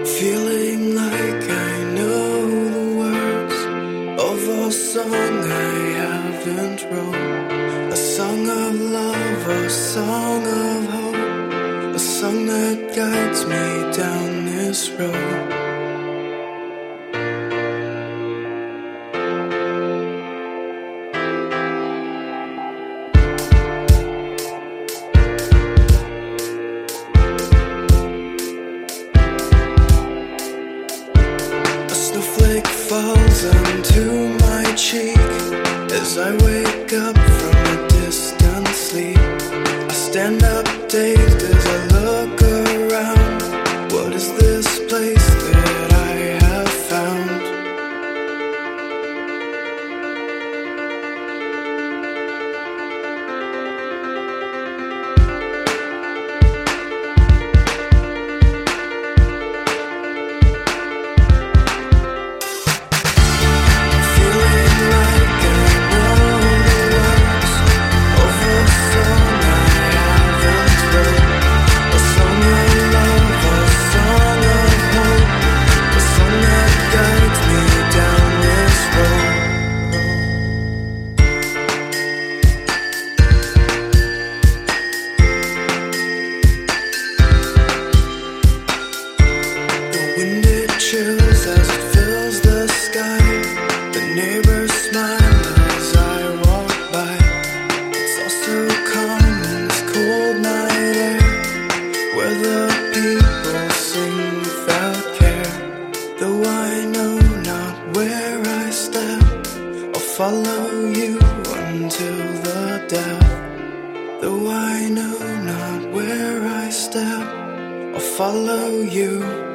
Feeling like I know the words of a song I haven't wrote. A song of love, a song of hope, a song that guides me down this road. Snowflake falls onto my cheek as I wake up from a distant sleep. I stand up dazed as I look around. What is this place that I have found? Chills as it fills the sky. The neighbors smile as I walk by. It's all so calm in this cold night air, where the people sing without care. Though I know not where I step, I'll follow you until the death. Though I know not where I step, I'll follow you